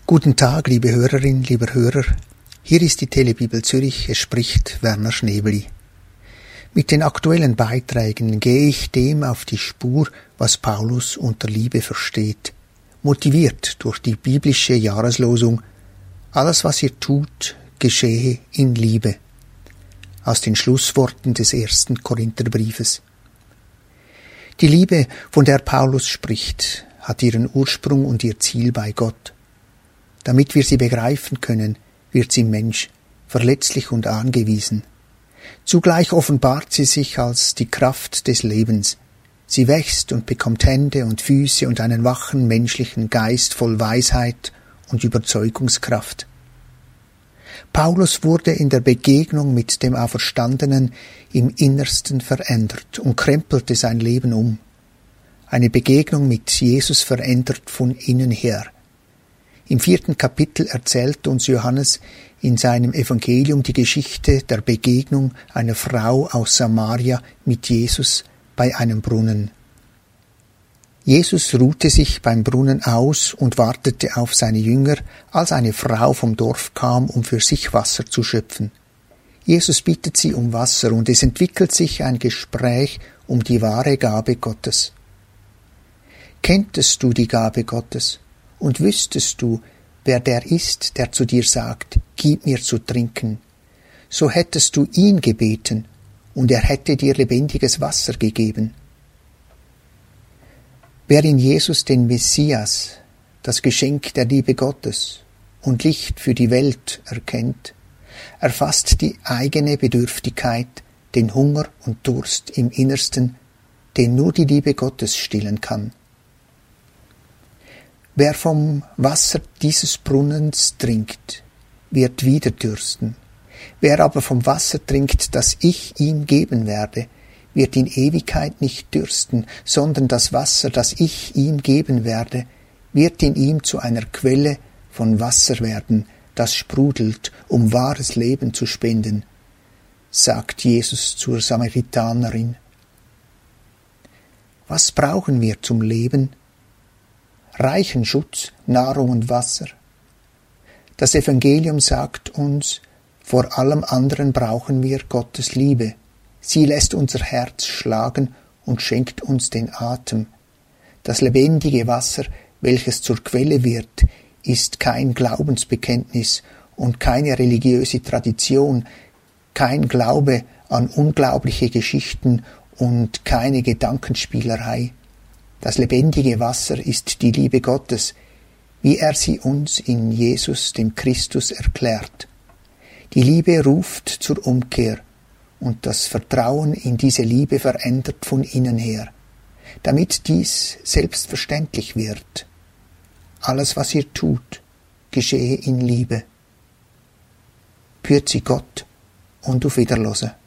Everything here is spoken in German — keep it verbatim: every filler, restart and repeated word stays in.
Guten Tag, liebe Hörerin, lieber Hörer. Hier ist die Telebibel Zürich, es spricht Werner Schnebeli. Mit den aktuellen Beiträgen gehe ich dem auf die Spur, was Paulus unter Liebe versteht, motiviert durch die biblische Jahreslosung »Alles, was ihr tut, geschehe in Liebe« aus den Schlussworten des ersten Korintherbriefes. Die Liebe, von der Paulus spricht, hat ihren Ursprung und ihr Ziel bei Gott. Damit wir sie begreifen können, wird sie Mensch, verletzlich und angewiesen. Zugleich offenbart sie sich als die Kraft des Lebens. Sie wächst und bekommt Hände und Füße und einen wachen menschlichen Geist voll Weisheit und Überzeugungskraft. Paulus wurde in der Begegnung mit dem Auferstandenen im Innersten verändert und krempelte sein Leben um. Eine Begegnung mit Jesus verändert von innen her. Im vierten Kapitel erzählt uns Johannes in seinem Evangelium die Geschichte der Begegnung einer Frau aus Samaria mit Jesus bei einem Brunnen. Jesus ruhte sich beim Brunnen aus und wartete auf seine Jünger, als eine Frau vom Dorf kam, um für sich Wasser zu schöpfen. Jesus bittet sie um Wasser und es entwickelt sich ein Gespräch um die wahre Gabe Gottes. Kenntest du die Gabe Gottes? Und wüsstest du, wer der ist, der zu dir sagt, gib mir zu trinken, so hättest du ihn gebeten, und er hätte dir lebendiges Wasser gegeben. Wer in Jesus den Messias, das Geschenk der Liebe Gottes und Licht für die Welt erkennt, erfasst die eigene Bedürftigkeit, den Hunger und Durst im Innersten, den nur die Liebe Gottes stillen kann. Wer vom Wasser dieses Brunnens trinkt, wird wieder dürsten. Wer aber vom Wasser trinkt, das ich ihm geben werde, wird in Ewigkeit nicht dürsten, sondern das Wasser, das ich ihm geben werde, wird in ihm zu einer Quelle von Wasser werden, das sprudelt, um wahres Leben zu spenden, sagt Jesus zur Samaritanerin. Was brauchen wir zum Leben? Reichen Schutz, Nahrung und Wasser. Das Evangelium sagt uns, vor allem anderen brauchen wir Gottes Liebe. Sie lässt unser Herz schlagen und schenkt uns den Atem. Das lebendige Wasser, welches zur Quelle wird, ist kein Glaubensbekenntnis und keine religiöse Tradition, kein Glaube an unglaubliche Geschichten und keine Gedankenspielerei. Das lebendige Wasser ist die Liebe Gottes, wie er sie uns in Jesus, dem Christus, erklärt. Die Liebe ruft zur Umkehr und das Vertrauen in diese Liebe verändert von innen her, damit dies selbstverständlich wird. Alles, was ihr tut, geschehe in Liebe. Pürzi Gott und auf Wiederhören.